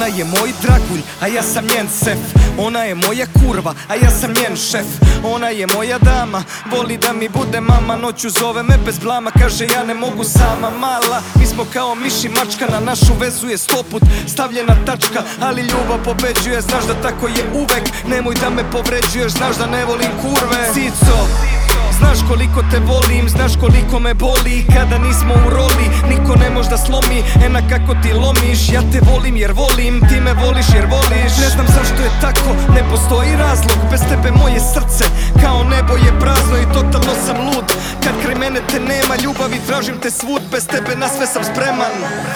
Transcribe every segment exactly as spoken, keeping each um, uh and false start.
je moj dragulj, a ja sam njen sef. Ona je moja kurva, a ja sam njen šef. Ona je moja dama, voli da mi bude mama. Noću zove me bez blama, kaže ja ne mogu sama. Mala, mi smo kao miš i mačka, na našu vezu je stoput stavljena tačka. Ali ljubav pobeđuje, znaš da tako je uvek. Nemoj da me povređuješ, znaš da ne volim kurve. Cico, znaš koliko te volim, znaš koliko me boli kada nismo u roli, niko ne može da slomi. Ena kako ti lomiš, ja te volim jer volim, ti me voliš jer voliš. Ne znam zašto je tako, ne postoji razlog. Bez tebe moje srce kao nebo je prazno i totalno sam lud. Kad kraj mene te nema, ljubavi tražim te svud. Bez tebe na sve sam spreman.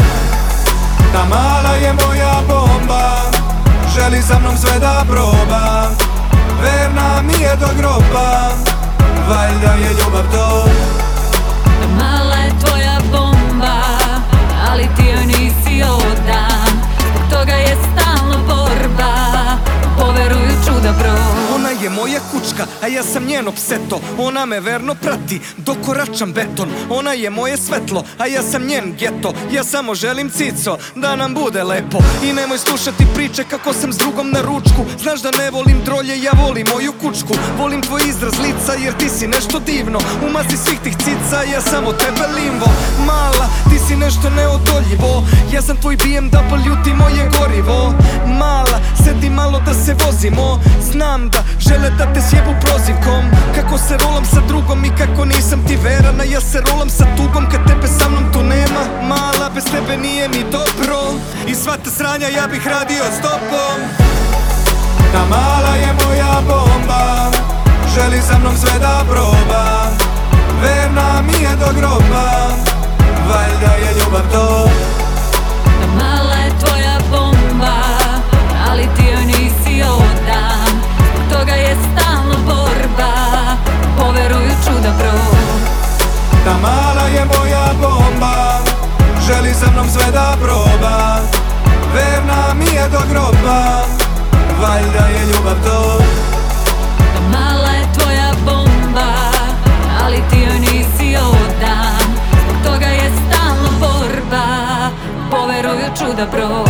Ta mala je moja bomba, želi sa mnom sve da proba. Verna mi je do groba, valjda je ljubav to. Ta mala je tvoja bomba, ali ti joj nisi odan. Zbog toga je stalno borba, poveruju čuda bro. Ona je moja kučka, a ja sam njeno pseto. Ona me verno prati, dok koračam beton. Ona je moje svetlo, a ja sam njen geto. Ja samo želim cico, da nam bude lepo. I nemoj slušati priče kako sam s drugom na ručku. Znaš da ne volim drolje, ja volim moju kučku. Volim tvoj izraz lica jer ti si nešto divno. U masi svih tih cica, ja samo tebe limvo. Mala, ti si nešto neodoljivo. Ja sam tvoj B M W, ti moje gorivo. Mala, sedi malo da se vozimo. Znam da žele da te sjebu prozivkom. Kako se rolam sa drugom i kako nisam ti verana. Ja se rolam sa tugom kad tebe sa mnom tu nema. Mala, bez tebe nije mi dobro. I sva ta sranja ja bih radio s tobom. Ta mala je moja bomba, želi sa mnom sve da proba. Verna mi je do groba, valjda je ljubav to. Ta mala je tvoja bomba, ali ti joj nisi odan. Zbog toga je stalno borba, poveruju čuda bro. Ta mala je moja bomba, želi sa mnom sve da proba. Verna mi je do groba, valjda je ljubav to. Ta mala je tvoja bomba, ali ti joj nisi odan. Zbog toga je stalno borba, poveruju čuda bro.